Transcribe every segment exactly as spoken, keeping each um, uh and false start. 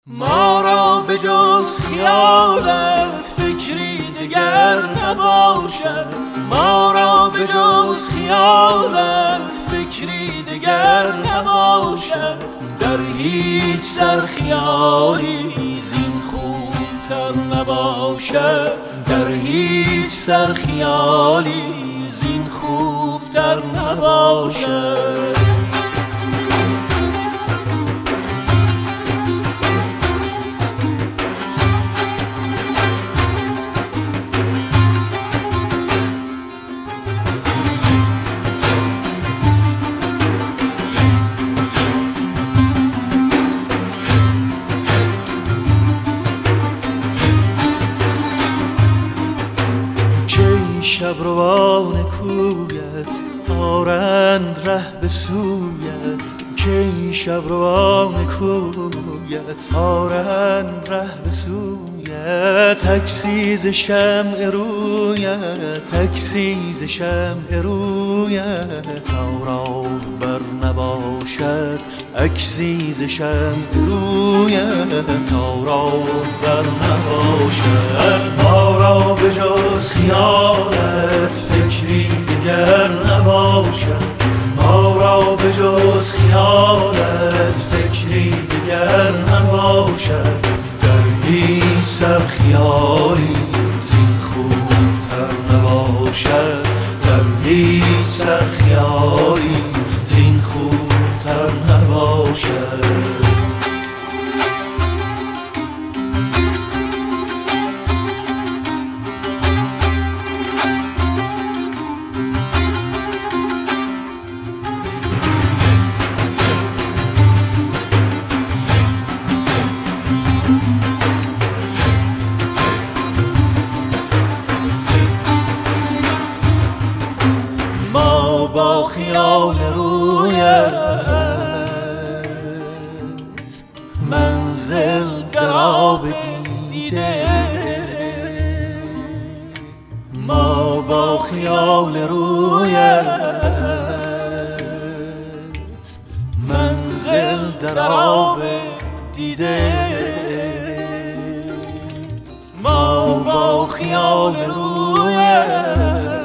ما را به جز خیالت فکری دگر نباشد، ما را به جز خیالت فکری دگر نباشد. در هیچ سر خیالی زین خوبتر نباشد، در هیچ سر خیالی زین خوبتر نباشد. شبروان کویت آرند ره به سویت، کی شبروان کویت آرند ره به سویت. عکسی ز شمع رویت، عکسی ز شمع رویت تا راه بر نباشد، عکسی ز شمع رویت تا راه بر نباشد. ما را به جز خیالت فکری دیگر نباشد، ما را به جز خیالت فکری دیگر نباشد. در هیچ سر خیالی زین خوبتر نباشد، در هیچ سر خیالی زین خوبتر نباشد. با خیال رویت منزل در آب دیده، ما با خیال رویت منزل در آب دیده، ما با خیال رویت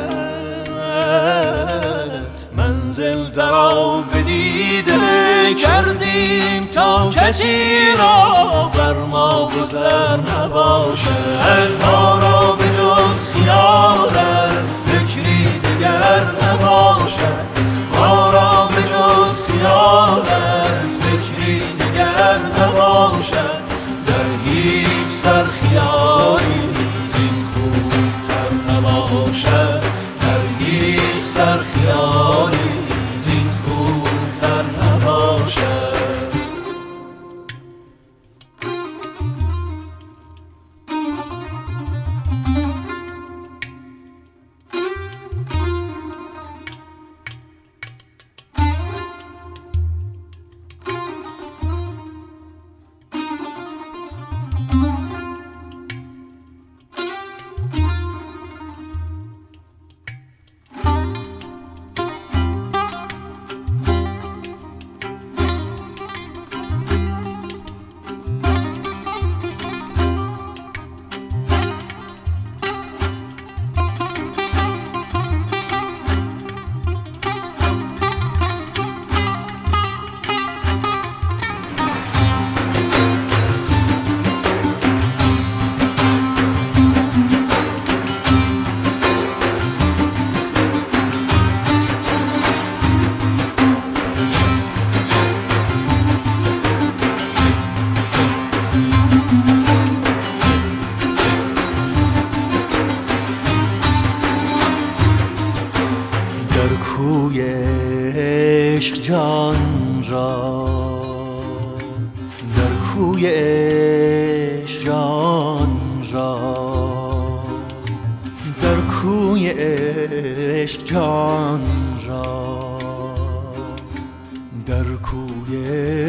منزل در آب دیده کردیم تا کسی را بر ما گذر نباشد. ما را به جز خیالت فکری دیگر نباشد، ما را به جز خیالت فکری دیگر نباشد. در هیچ سر خیالی زین خوبتر نباشد، در هیچ سر خیالی زین خوبتر نباشد. کوی عشق جان را، در کوی عشق جان را، در کوی عشق جان را، در کوی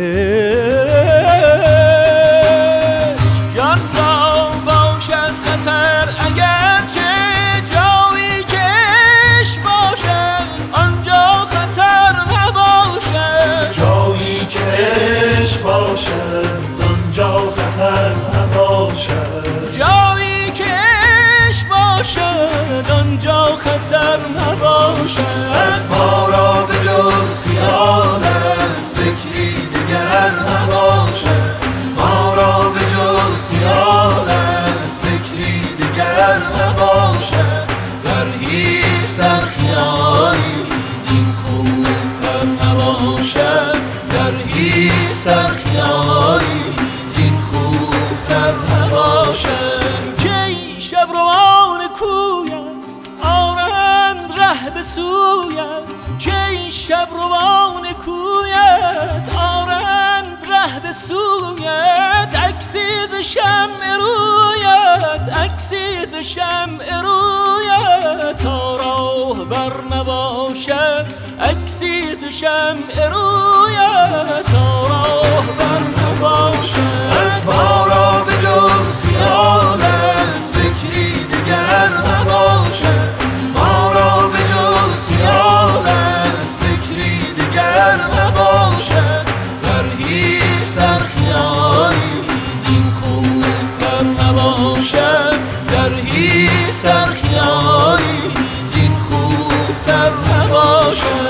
عشق جان را باشد خطر اگر چه جایی که عشق باشد آنجا خطر نباشد، جایی که عشق باشد آنجا خطر شمع رویت، عکسی ز شمع رویت، تا راه بر نباشد عکسی ز شمع رویت، تا راه بر نباشد ما را به جز خیالت فکری دیگر نباشد، ما را به جز خیالت فکری دیگر نباشد، در هیچ سرخیالی زین خوبتر نباشد، در هیچ سرخیالی زین خوبتر نباشد.